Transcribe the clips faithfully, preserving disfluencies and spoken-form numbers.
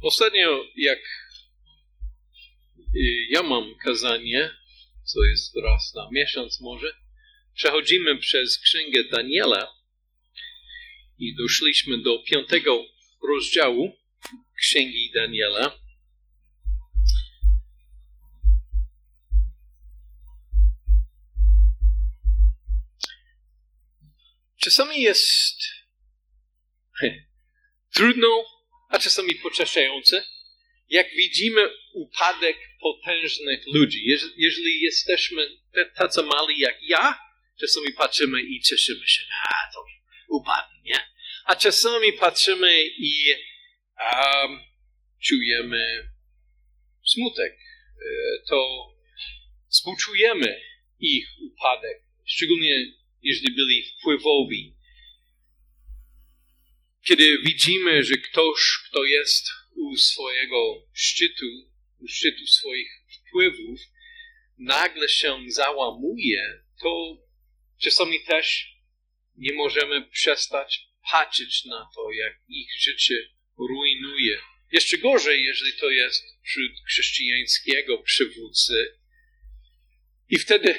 Ostatnio, jak ja mam kazanie, co jest raz na miesiąc może, przechodzimy przez Księgę Daniela i doszliśmy do piątego rozdziału Księgi Daniela. Czasami jest trudno, a czasami pocieszające, jak widzimy upadek potężnych ludzi. Jeżeli jesteśmy tacy mali jak ja, czasami patrzymy i cieszymy się, a to upadnie. A czasami patrzymy i um, czujemy smutek. To współczujemy ich upadek, szczególnie jeżeli byli wpływowi. Kiedy widzimy, że ktoś, kto jest u swojego szczytu, u szczytu swoich wpływów, nagle się załamuje, to czasami też nie możemy przestać patrzeć na to, jak ich życie rujnuje. Jeszcze gorzej, jeżeli to jest wśród chrześcijańskiego przywódcy. I wtedy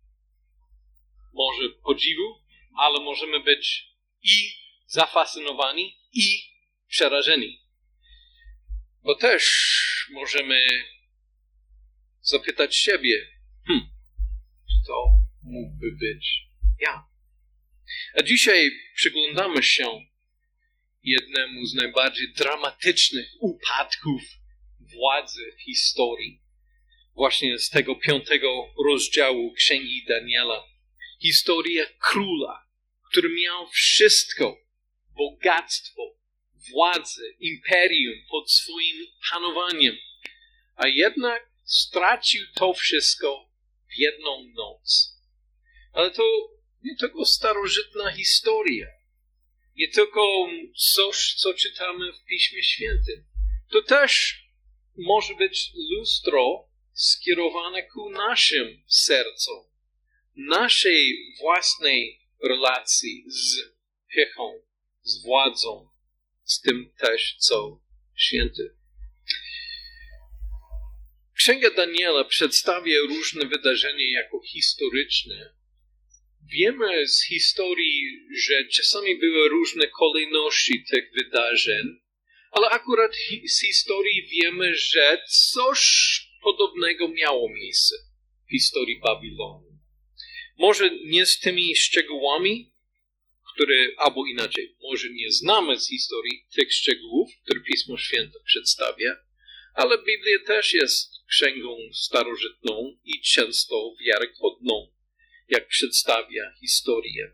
może podziwu, ale możemy być i zafascynowani, i przerażeni. Bo też możemy zapytać siebie, hmm, to mógłby być ja. A dzisiaj przyglądamy się jednemu z najbardziej dramatycznych upadków władzy w historii. Właśnie z tego piątego rozdziału Księgi Daniela. Historia króla, który miał wszystko, bogactwo, władzę, imperium pod swoim panowaniem, a jednak stracił to wszystko w jedną noc. Ale to nie tylko starożytna historia, nie tylko coś, co czytamy w Piśmie Świętym. To też może być lustro skierowane ku naszym sercom, naszej własnej relacji z pychą, z władzą, z tym też, co święty. Księga Daniela przedstawia różne wydarzenia jako historyczne. Wiemy z historii, że czasami były różne kolejności tych wydarzeń, ale akurat z historii wiemy, że coś podobnego miało miejsce w historii Babilonu. Może nie z tymi szczegółami, które, albo inaczej, może nie znamy z historii tych szczegółów, które Pismo Święte przedstawia, ale Biblia też jest księgą starożytną i często wiarygodną, jak przedstawia historię.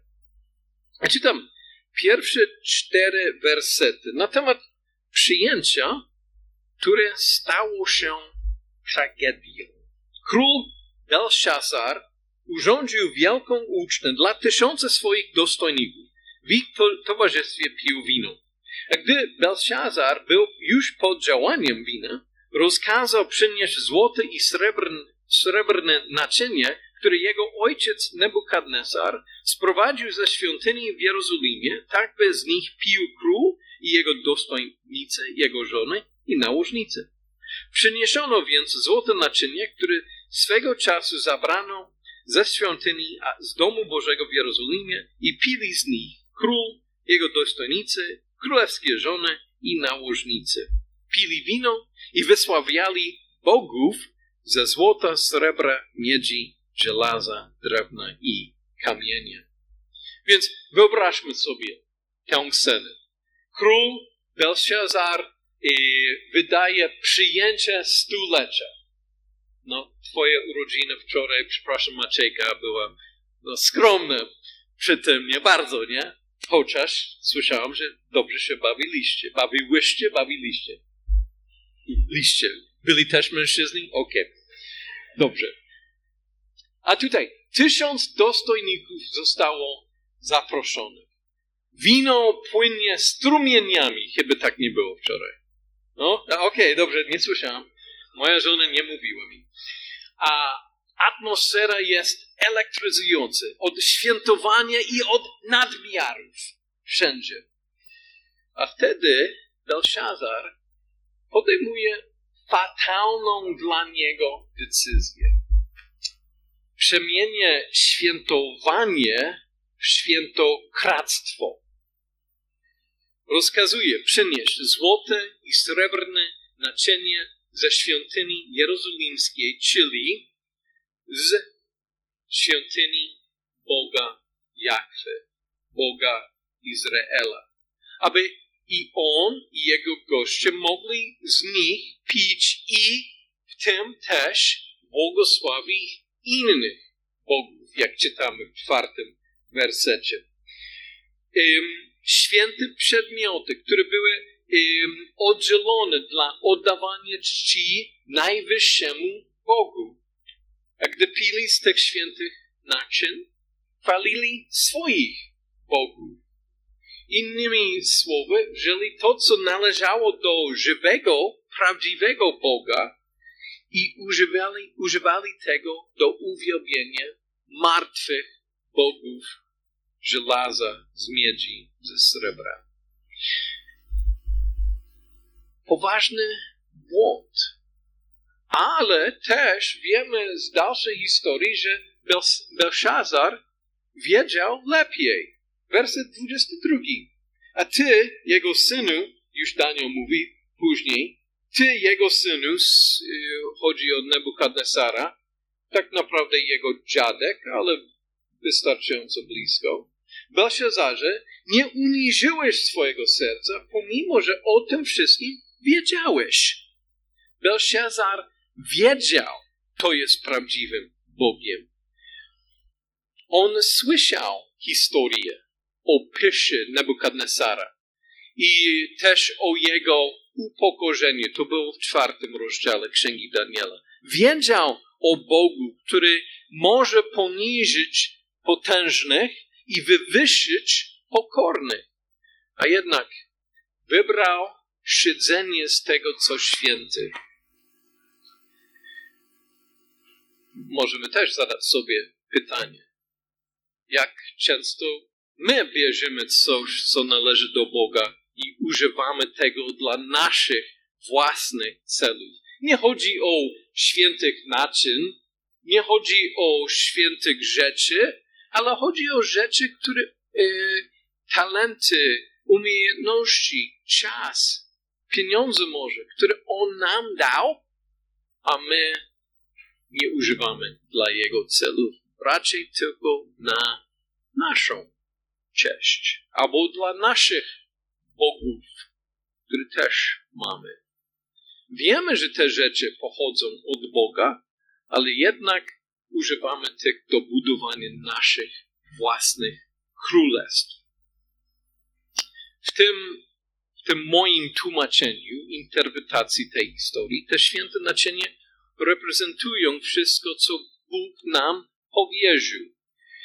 A czytam pierwsze cztery wersety na temat przyjęcia, które stało się tragedią. Król Belszazar urządził wielką ucztę dla tysiąca swoich dostojników. W ich towarzystwie pił wino. A gdy Belszazar był już pod działaniem wina, rozkazał przynieść złote i srebrne, srebrne naczynie, które jego ojciec Nebukadnesar sprowadził ze świątyni w Jerozolimie, tak by z nich pił król i jego dostojnicy, jego żony i nałożnicy. Przyniesiono więc złote naczynie, które swego czasu zabrano ze świątyni, a z domu Bożego w Jerozolimie i pili z nich król, jego dostojnicy, królewskie żony i nałożnicy. Pili wino i wysławiali bogów ze złota, srebra, miedzi, żelaza, drewna i kamienia. Więc wyobraźmy sobie tę scenę. Król Belszazar wydaje przyjęcie stulecia. No, twoje urodziny wczoraj, przepraszam Maciejka, była no, skromna przy tym, nie bardzo, nie? Chociaż słyszałam, że dobrze się bawiliście. Bawiłyście, bawiliście. Liście. Byli też mężczyźni? Okej. Okay. Dobrze. A tutaj tysiąc dostojników zostało zaproszonych. Wino płynie strumieniami. Chyba tak nie było wczoraj. No, okej, okay, dobrze, nie słyszałam. Moja żona nie mówiła mi. A atmosfera jest elektryzująca. Od świętowania i od nadmiarów. Wszędzie. A wtedy Belszazar podejmuje fatalną dla niego decyzję. Przemienia świętowanie w świętokradztwo. Rozkazuje przynieść złote i srebrne naczynie ze świątyni jerozolimskiej, czyli z świątyni Boga Jahwe, Boga Izraela, aby i on i jego goście mogli z nich pić i w tym też błogosławi innych bogów, jak czytamy w czwartym wersecie. Um, święte przedmioty, które były um, oddzielone dla oddawania czci najwyższemu Bogu. A gdy pili z tych świętych naczyń, chwalili swoich bogów. Innymi słowy, wzięli to, co należało do żywego, prawdziwego Boga i używali, używali tego do uwielbienia martwych bogów żelaza, z miedzi, ze srebra. Poważny błąd. Ale też wiemy z dalszej historii, że Belszazar wiedział lepiej. Werset dwudziesty drugi. A ty, jego synu, już Daniel mówi później, ty, jego synu, chodzi o Nebukadnesara, tak naprawdę jego dziadek, ale wystarczająco blisko. Belszazarze, nie uniżyłeś swojego serca, pomimo że o tym wszystkim wiedziałeś. Belszazar wiedział, kto jest prawdziwym Bogiem. On słyszał historię o pysze Nebukadnesara i też o jego upokorzeniu. To było w czwartym rozdziale Księgi Daniela. Wiedział o Bogu, który może poniżyć potężnych i wywyższyć pokornych. A jednak wybrał szydzenie z tego, co święte. Możemy też zadać sobie pytanie, jak często my bierzemy coś, co należy do Boga i używamy tego dla naszych własnych celów. Nie chodzi o świętych naczyń, nie chodzi o świętych rzeczy, ale chodzi o rzeczy, które e, talenty, umiejętności, czas, pieniądze może, które On nam dał, a my nie używamy dla Jego celów. Raczej tylko na naszą cześć, albo dla naszych bogów, które też mamy. Wiemy, że te rzeczy pochodzą od Boga, ale jednak używamy tych do budowania naszych własnych królestw. W tym, w tym moim tłumaczeniu, interpretacji tej historii, te święte naczynie reprezentują wszystko, co Bóg nam powierzył.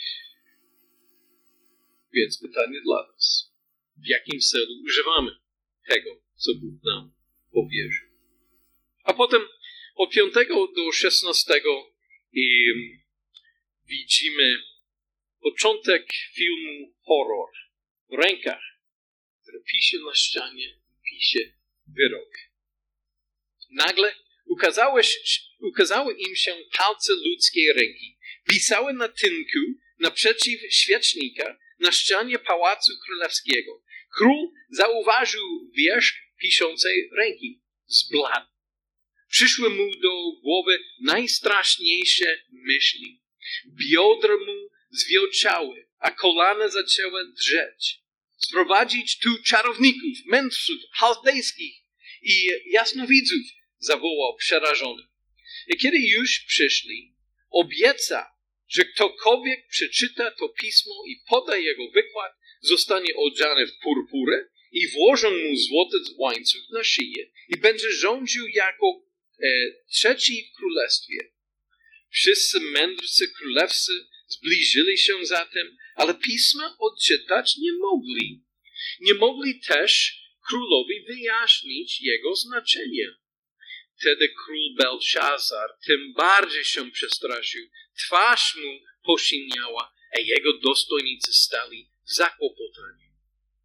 Więc pytanie dla nas. W jakim celu używamy tego, co Bóg nam powierzył? A potem od piątego do szesnastego i widzimy początek filmu horror. W rękach, które pisze na ścianie, pisze wyrok. Nagle ukazały, ukazały im się palce ludzkiej ręki. Pisały na tynku naprzeciw świecznika na ścianie Pałacu Królewskiego. Król zauważył wierzch piszącej ręki. Zbladł. Przyszły mu do głowy najstraszniejsze myśli. Biodra mu zwielczały, a kolana zaczęły drzeć. Sprowadzić tu czarowników, mędrców chaldejskich i jasnowidzów, zawołał przerażony. I kiedy już przyszli, obiecał, że ktokolwiek przeczyta to pismo i poda jego wykład, zostanie odziany w purpurę i włożą mu złoty łańcuch na szyję i będzie rządził jako e, trzeci w królestwie. Wszyscy mędrcy królewscy zbliżyli się zatem, ale pisma odczytać nie mogli. Nie mogli też królowi wyjaśnić jego znaczenie. Wtedy król Belszazar tym bardziej się przestraszył. Twarz mu posiniała, a jego dostojnicy stali w zakłopotaniu.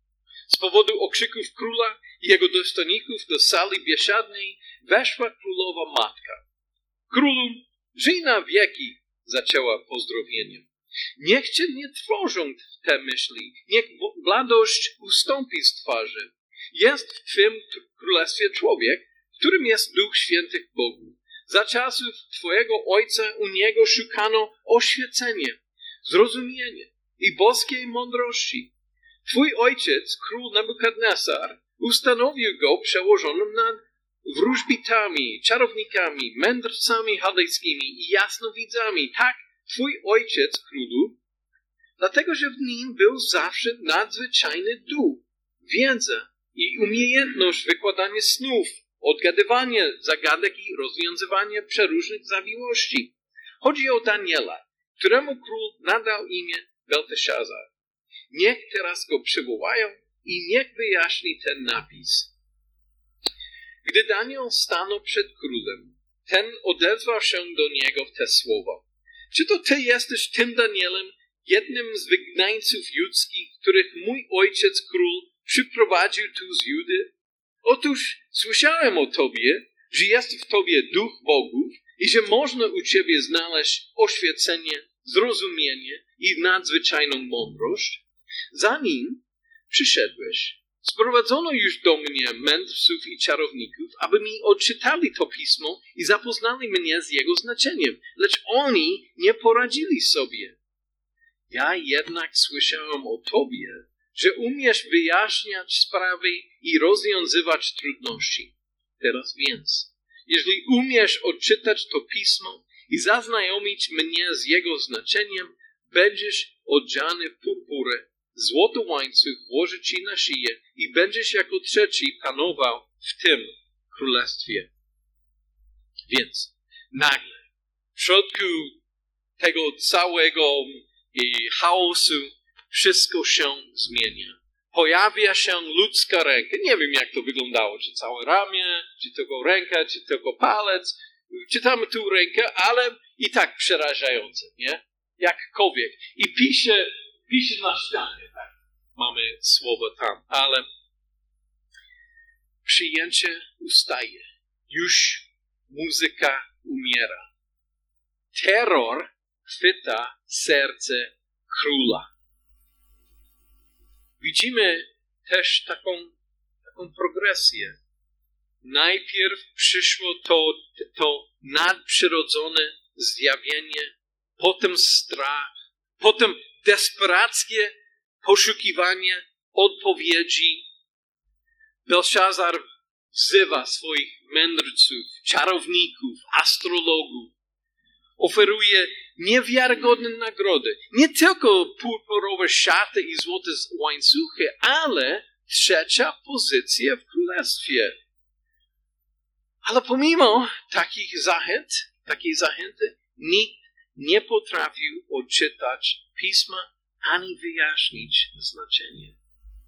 Z powodu okrzyków króla i jego dostojników do sali biesiadnej weszła królowa matka. Królu, żyj na wieki, zaczęła pozdrowieniem. Niech cię nie trwożą te myśli, niech bladość ustąpi z twarzy. Jest w twym królestwie człowiek, w którym jest Duch Świętych Bogu. Za czasów twojego ojca u niego szukano oświecenie, zrozumienie i boskiej mądrości. Twój ojciec, król Nebukadnesar, ustanowił go przełożonym nad wróżbitami, czarownikami, mędrcami chaldejskimi i jasnowidzami. Tak, twój ojciec, królu, dlatego, że w nim był zawsze nadzwyczajny duch, wiedza i umiejętność wykładania snów, odgadywanie zagadek i rozwiązywanie przeróżnych zawiłości. Chodzi o Daniela, któremu król nadał imię Belteszazar. Niech teraz go przywołają i niech wyjaśni ten napis. Gdy Daniel stanął przed królem, ten odezwał się do niego w te słowa. Czy to ty jesteś tym Danielem, jednym z wygnańców judzkich, których mój ojciec król przyprowadził tu z Judy? Otóż słyszałem o tobie, że jest w tobie duch bogów i że można u ciebie znaleźć oświecenie, zrozumienie i nadzwyczajną mądrość. Zanim przyszedłeś, sprowadzono już do mnie mędrców i czarowników, aby mi odczytali to pismo i zapoznali mnie z jego znaczeniem, lecz oni nie poradzili sobie. Ja jednak słyszałem o tobie, że umiesz wyjaśniać sprawy i rozwiązywać trudności. Teraz więc, jeżeli umiesz odczytać to pismo i zaznajomić mnie z jego znaczeniem, będziesz odziany w purpurę, złoty łańcuch włoży ci na szyję i będziesz jako trzeci panował w tym królestwie. Więc nagle, w środku tego całego i chaosu, wszystko się zmienia. Pojawia się ludzka ręka. Nie wiem, jak to wyglądało. Czy całe ramię, czy tylko ręka, czy tylko palec. Czytamy tu rękę, ale i tak przerażające, nie? Jakkolwiek. I pisze, pisze na ścianie. Tak. Mamy słowo tam, ale przyjęcie ustaje. Już muzyka umiera. Terror chwyta serce króla. Widzimy też taką, taką progresję. Najpierw przyszło to, to nadprzyrodzone zjawienie, potem strach, potem desperackie poszukiwanie odpowiedzi. Belszazar wzywa swoich mędrców, czarowników, astrologów. Oferuje niewiarygodne nagrody. Nie tylko purpurowe szaty i złote łańcuchy, ale trzecia pozycja w królestwie. Ale pomimo takich zachęt, takiej zachęty, nikt nie potrafił odczytać pisma ani wyjaśnić znaczenie.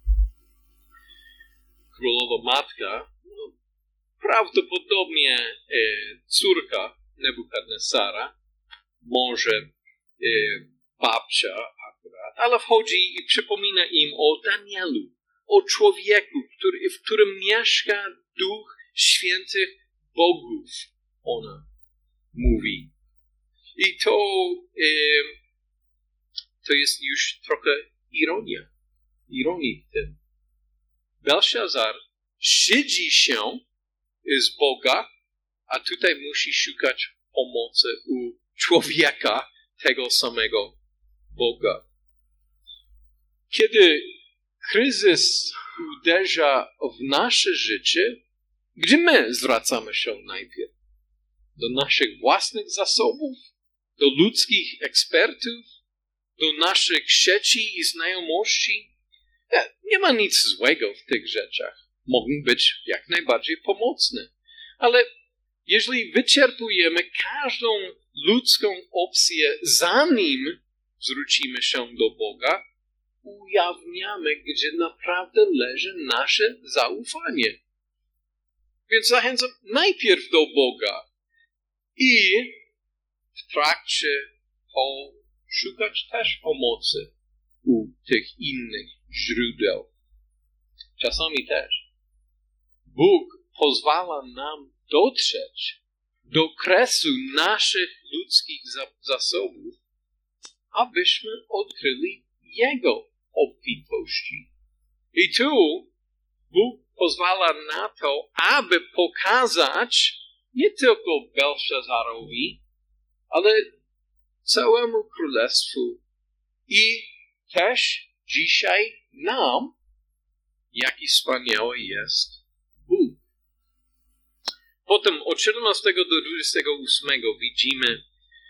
Królowa matka, no, prawdopodobnie e, córka Nebukadnesara, może e, babcia akurat, ale wchodzi i przypomina im o Danielu, o człowieku, który, w którym mieszka Duch Świętych Bogów, ona mówi. I to, e, to jest już trochę ironia, ironii w tym. Belszazar szydzi się z Boga, a tutaj musi szukać pomocy u człowieka, tego samego Boga. Kiedy kryzys uderza w nasze życie, gdzie my zwracamy się najpierw? Do naszych własnych zasobów? Do ludzkich ekspertów? Do naszych sieci i znajomości? Nie, nie ma nic złego w tych rzeczach. Mogą być jak najbardziej pomocne. Ale jeżeli wyczerpujemy każdą ludzką opcję, zanim zwrócimy się do Boga, ujawniamy, gdzie naprawdę leży nasze zaufanie. Więc zachęcam najpierw do Boga i w trakcie to szukać też pomocy u tych innych źródeł. czasami też. Bóg pozwala nam dotrzeć do kresu naszych ludzkich zasobów, abyśmy odkryli Jego obfitości. I tu Bóg pozwala na to, aby pokazać nie tylko Belszazarowi, ale całemu królestwu i też dzisiaj nam, jaki wspaniały jest Bóg. Potem od siedemnastego do dwudziestego ósmego widzimy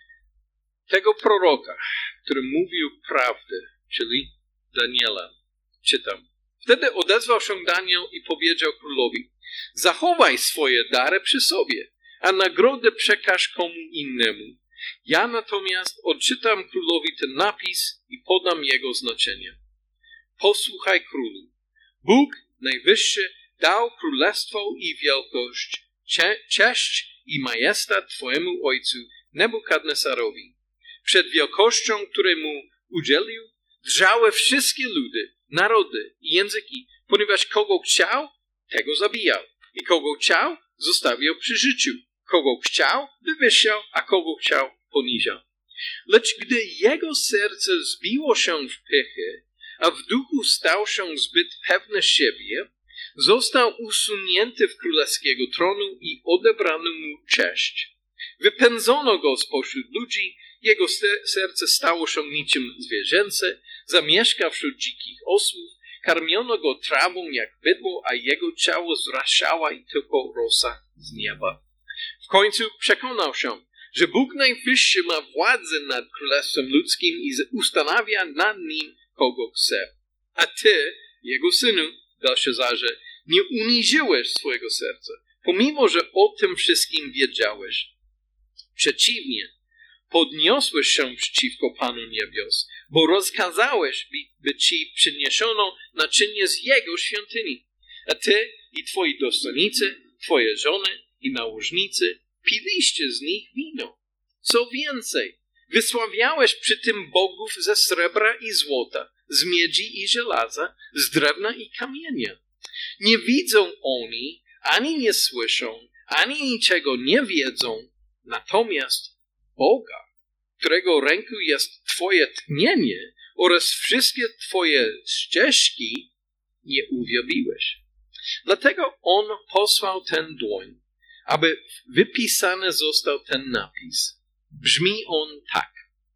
tego proroka, który mówił prawdę, czyli Daniela. Czytam. Wtedy odezwał się Daniel i powiedział królowi: zachowaj swoje dary przy sobie, a nagrodę przekaż komu innemu. Ja natomiast odczytam królowi ten napis i podam jego znaczenie. Posłuchaj królu. Bóg Najwyższy dał królestwo i wielkość, cze- cześć i majestat twojemu ojcu Nebukadnesarowi. Przed wielkością, której mu udzielił, drżały wszystkie ludy, narody i języki, ponieważ kogo chciał, tego zabijał. I kogo chciał, zostawiał przy życiu. Kogo chciał, wywyższał, a kogo chciał, poniżał. Lecz gdy jego serce zbiło się w pychy, a w duchu stał się zbyt pewny siebie, został usunięty w królewskiego tronu i odebrano mu cześć. Wypędzono go spośród ludzi, jego serce stało się niczym zwierzęce, zamieszkał wśród dzikich osłów, karmiono go trawą jak bydło, a jego ciało zraszała i tylko rosa z nieba. W końcu przekonał się, że Bóg Najwyższy ma władzę nad królestwem ludzkim i ustanawia nad nim kogo chce. A ty, jego synu, Belszazarze, nie uniżyłeś swojego serca, pomimo że o tym wszystkim wiedziałeś. Przeciwnie, podniosłeś się przeciwko Panu Niebios, bo rozkazałeś, by, by ci przyniesiono naczynie z jego świątyni. A ty i twoi dostojnicy, twoje żony i nałożnicy piliście z nich wino. Co więcej, wysławiałeś przy tym bogów ze srebra i złota, z miedzi i żelaza, z drewna i kamienia. Nie widzą oni, ani nie słyszą, ani niczego nie wiedzą, natomiast Boga, którego ręku jest twoje tchnienie oraz wszystkie twoje ścieżki, nie uwielbiłeś. Dlatego on posłał ten dłoń, aby wypisany został ten napis. Brzmi on tak.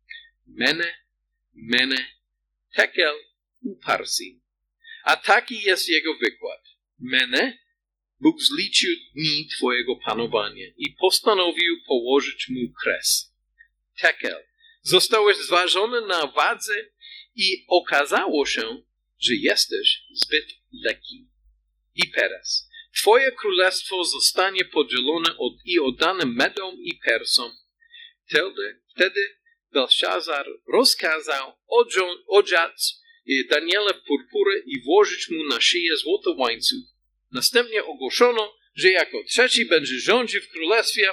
Mene, mene, tekel uparsin. A taki jest jego wykład. Mene, Bóg zliczył dni twojego panowania i postanowił położyć mu kres. Tekel, zostałeś zważony na wadze i okazało się, że jesteś zbyt lekki. I Peres, twoje królestwo zostanie podzielone od, i oddane Medom i Persom. Wtedy, wtedy Belszazar rozkazał odziać Daniela w purpurę i włożyć mu na szyję złoty łańcuch. Następnie ogłoszono, że jako trzeci będzie rządził w królestwie.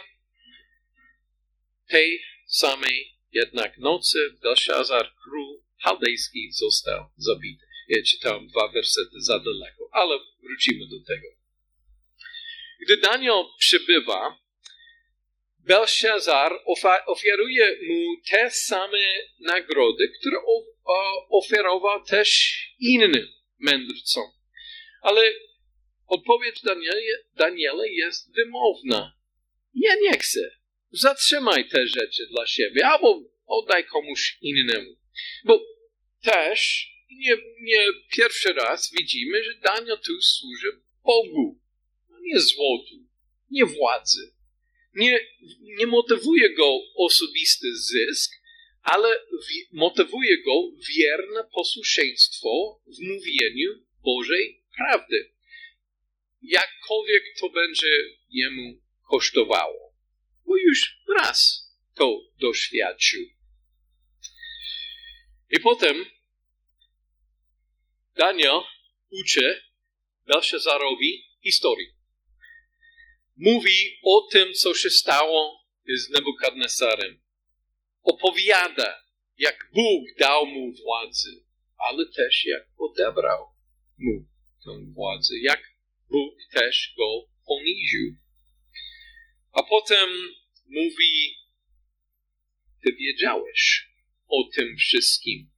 Tej samej jednak nocy Belszazar, król chaldejski, został zabity. Ja czytałem dwa wersety za daleko, ale wrócimy do tego. Gdy Daniel przybywa, Belszazar ofiaruje mu te same nagrody, które oferował też innym mędrcom. Ale odpowiedź Daniela jest wymowna. Ja nie chcę. Zatrzymaj te rzeczy dla siebie, albo oddaj komuś innemu. Bo też nie, nie pierwszy raz widzimy, że Daniel tu służy Bogu, nie złotu, nie władzy. Nie, nie motywuje go osobisty zysk, ale wi- motywuje go wierne posłuszeństwo w mówieniu Bożej prawdy. Jakkolwiek to będzie jemu kosztowało. Bo już raz to doświadczył. I potem Daniel uczy Belszazarowi historii. Mówi o tym, co się stało z Nebukadnesarem. Opowiada, jak Bóg dał mu władzę, ale też jak odebrał mu tę władzę, jak Bóg też go poniżył. A potem mówi, ty wiedziałeś o tym wszystkim.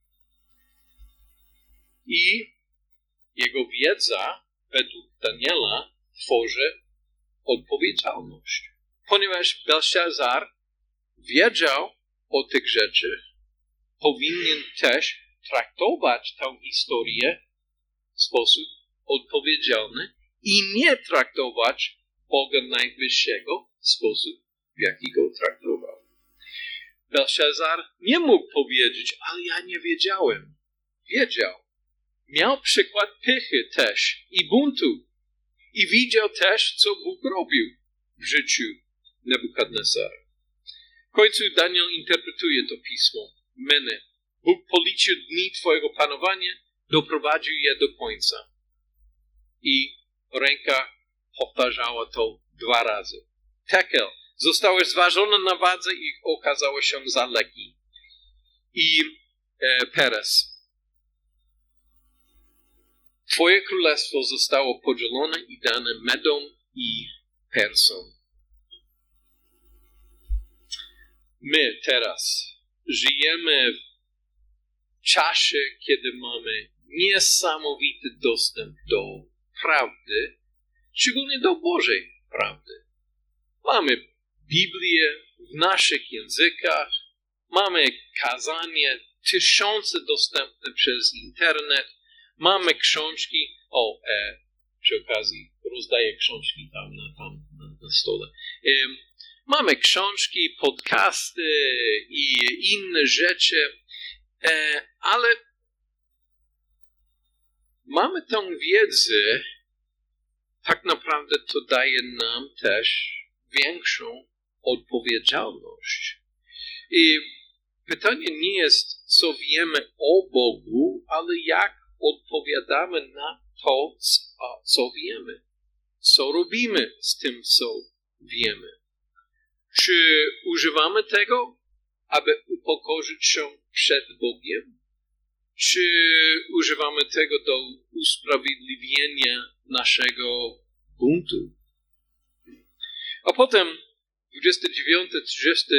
I jego wiedza, według Daniela, tworzy odpowiedzialność. Ponieważ Belszazar wiedział o tych rzeczach, powinien też traktować tę historię w sposób odpowiedzialny i nie traktować Boga Najwyższego w sposób, w jaki go traktował. Belszazar nie mógł powiedzieć, ale ja nie wiedziałem. Wiedział. Miał przykład pychy też i buntu. I widział też, co Bóg robił w życiu Nebukadnesara. W końcu Daniel interpretuje to pismo. Mene. Bóg policzył dni twojego panowania, doprowadził je do końca. I ręka powtarzała to dwa razy. Tekel. Zostałeś zważony na wadze i okazało się za lekki. I e, Peres. Twoje królestwo zostało podzielone i dane Medom i Persom. My teraz żyjemy w czasie, kiedy mamy niesamowity dostęp do prawdy, szczególnie do Bożej prawdy. Mamy Biblię w naszych językach, mamy kazanie, tysiące dostępne przez internet, mamy książki, o, e, przy okazji rozdaję książki tam na, tam na, na stole. E, mamy książki, podcasty i inne rzeczy, e, ale mamy tę wiedzę, tak naprawdę to daje nam też większą odpowiedzialność. I pytanie nie jest, co wiemy o Bogu, ale jak odpowiadamy na to, co wiemy. Co robimy z tym, co wiemy. Czy używamy tego, aby upokorzyć się przed Bogiem? Czy używamy tego do usprawiedliwienia naszego buntu? A potem dwudziesty dziewiąty trzydziesty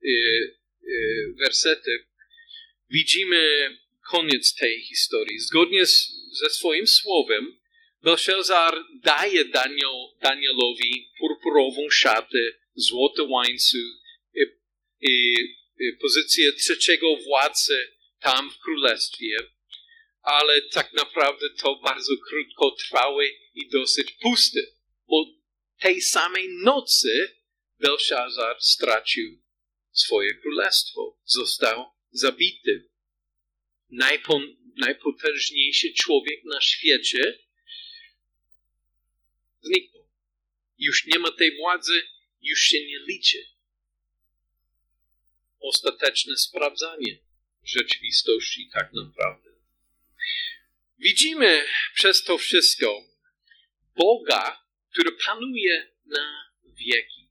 wersety widzimy koniec tej historii. Zgodnie z, ze swoim słowem, Belszazar daje Daniel, Danielowi purpurową szatę, złoty łańcuch i, i, i pozycję trzeciego władcy tam w królestwie, ale tak naprawdę to bardzo krótkotrwałe i dosyć puste, bo tej samej nocy Belszazar stracił swoje królestwo, został zabity. Najpon, najpotężniejszy człowiek na świecie zniknął. Już nie ma tej władzy, już się nie liczy. Ostateczne sprawdzanie rzeczywistości tak naprawdę. Widzimy przez to wszystko Boga, który panuje na wieki.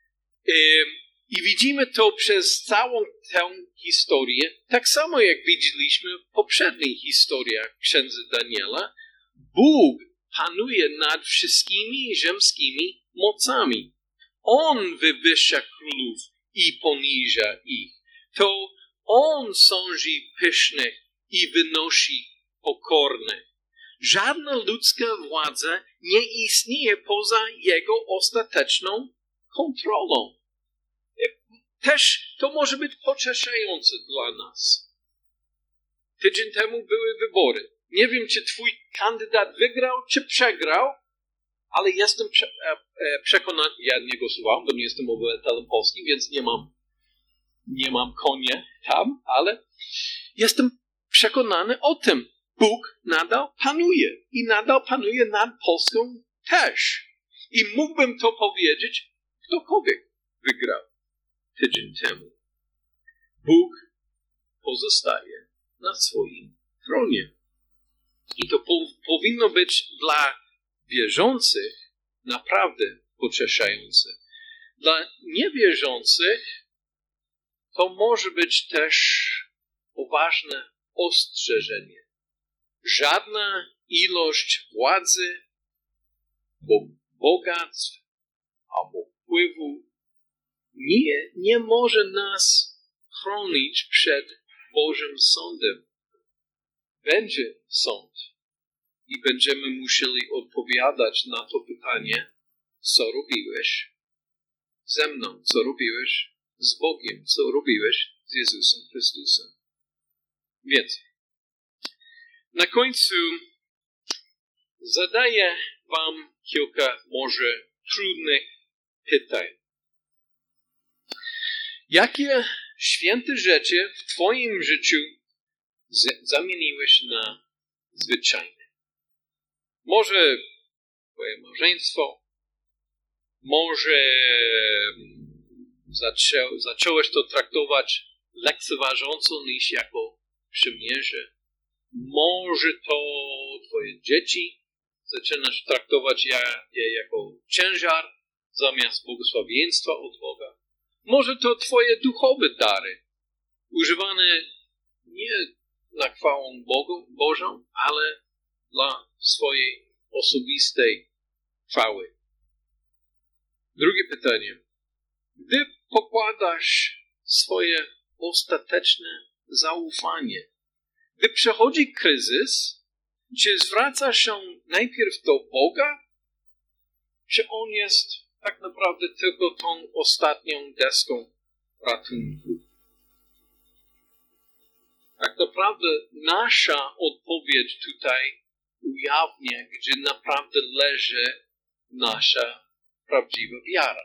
I widzimy to przez całą tę historię, tak samo jak widzieliśmy w poprzednich historiach księdza Daniela. Bóg panuje nad wszystkimi ziemskimi mocami. On wywyższa królów i poniża ich. To On sądzi pysznych i wynosi pokornych. Żadna ludzka władza nie istnieje poza Jego ostateczną kontrolą. Też to może być pocieszające dla nas. Tydzień temu były wybory. Nie wiem, czy twój kandydat wygrał, czy przegrał, ale jestem prze, e, e, przekonany, ja nie głosowałem, bo nie jestem obywatelem polskim, więc nie mam, nie mam konia tam, ale jestem przekonany o tym. Bóg nadal panuje i nadal panuje nad Polską też. I mógłbym to powiedzieć, ktokolwiek wygrał tydzień temu. Bóg pozostaje na swoim tronie. I to po, powinno być dla wierzących naprawdę pocieszające. Dla niewierzących to może być też poważne ostrzeżenie. Żadna ilość władzy, bogactw albo wpływu nie, nie może nas chronić przed Bożym sądem. Będzie sąd i będziemy musieli odpowiadać na to pytanie, co robiłeś ze mną, co robiłeś z Bogiem, co robiłeś z Jezusem Chrystusem. Więc na końcu zadaję wam kilka może trudnych pytań. Jakie święte rzeczy w twoim życiu z- zamieniłeś na zwyczajne? Może twoje małżeństwo, może zaczą, zacząłeś to traktować lekceważąco niż jako przymierze. Może to twoje dzieci zaczynasz traktować je, je jako ciężar zamiast błogosławieństwa od Boga. Może to twoje duchowe dary, używane nie na chwałę Bogu, Bożą, ale dla swojej osobistej chwały. Drugie pytanie. Gdy pokładasz swoje ostateczne zaufanie, gdy przechodzi kryzys, czy zwracasz się najpierw do Boga, czy On jest tak naprawdę tylko tą ostatnią deską ratunku? Tak naprawdę nasza odpowiedź tutaj ujawnia, gdzie naprawdę leży nasza prawdziwa wiara.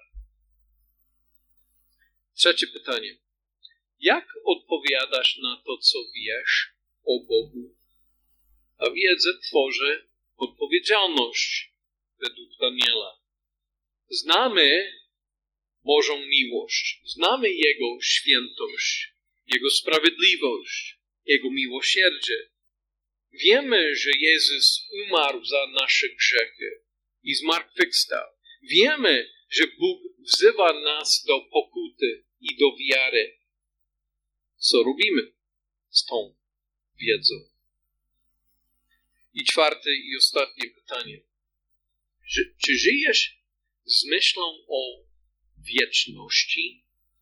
Trzecie pytanie. Jak odpowiadasz na to, co wiesz o Bogu? A wiedza tworzy odpowiedzialność według Daniela. Znamy Bożą miłość, znamy Jego świętość, Jego sprawiedliwość, Jego miłosierdzie. Wiemy, że Jezus umarł za nasze grzechy i zmartwychwstał. Wiemy, że Bóg wzywa nas do pokuty i do wiary. Co robimy z tą wiedzą? I czwarte i ostatnie pytanie. Czy żyjesz z myślą o wieczności?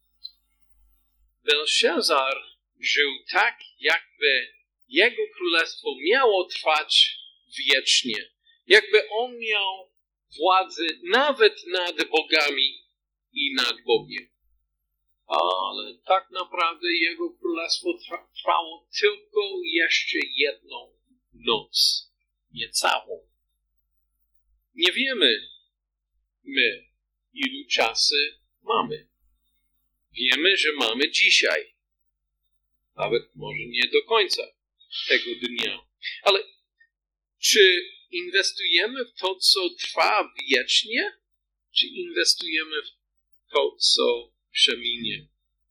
Belszazar żył tak, jakby jego królestwo miało trwać wiecznie. Jakby on miał władzę nawet nad bogami i nad Bogiem. Ale tak naprawdę jego królestwo trwało tylko jeszcze jedną noc, nie całą. Nie wiemy my, ilu czasy mamy. Wiemy, że mamy dzisiaj. Nawet może nie do końca tego dnia. Ale czy inwestujemy w to, co trwa wiecznie? Czy inwestujemy w to, co przeminie?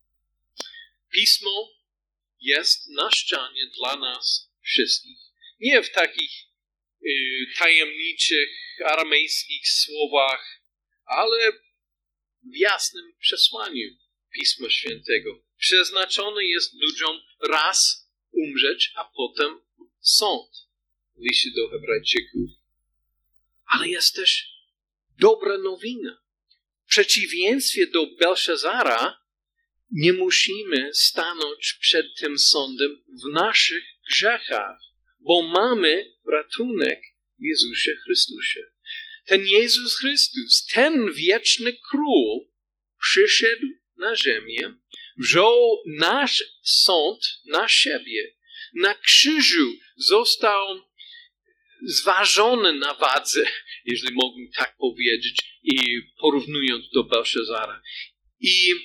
Pismo jest na ścianie dla nas wszystkich. Nie w takich y, tajemniczych, aramejskich słowach, ale w jasnym przesłaniu Pisma Świętego. Przeznaczone jest ludziom raz umrzeć, a potem sąd. W liście do Hebrajczyków. Ale jest też dobra nowina. W przeciwieństwie do Belszazara nie musimy stanąć przed tym sądem w naszych grzechach, bo mamy ratunek w Jezusie Chrystusie. Ten Jezus Chrystus, ten wieczny król, przyszedł na ziemię, wziął nasz sąd na siebie. Na krzyżu został zważony na wadze, jeżeli mogę tak powiedzieć, i porównując do Belszazara. I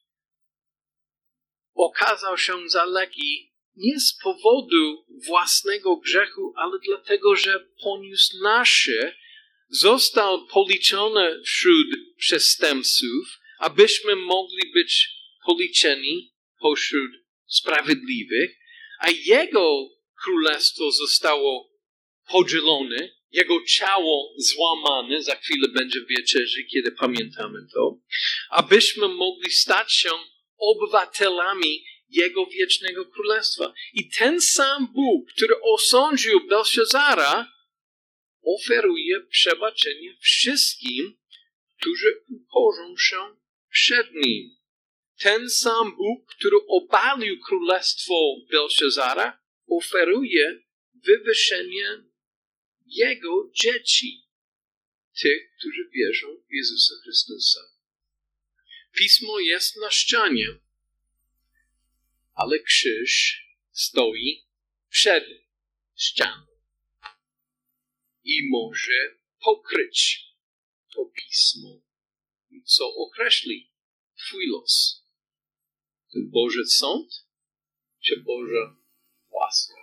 okazał się za lekki nie z powodu własnego grzechu, ale dlatego, że poniósł nasze, został policzony wśród przestępców, abyśmy mogli być policzeni pośród sprawiedliwych, a Jego królestwo zostało podzielone, Jego ciało złamane, za chwilę będzie w wieczerzy, kiedy pamiętamy to, abyśmy mogli stać się obywatelami Jego wiecznego królestwa. I ten sam Bóg, który osądził Belszazara, oferuje przebaczenie wszystkim, którzy uporzą się przed Nim. Ten sam Bóg, który obalił królestwo Belszazara, oferuje wywyższenie Jego dzieci, tych, którzy wierzą w Jezusa Chrystusa. Pismo jest na ścianie, ale krzyż stoi przed ścianą i może pokryć to pismo, co określi twój los. To Boży sąd czy Boża łaska?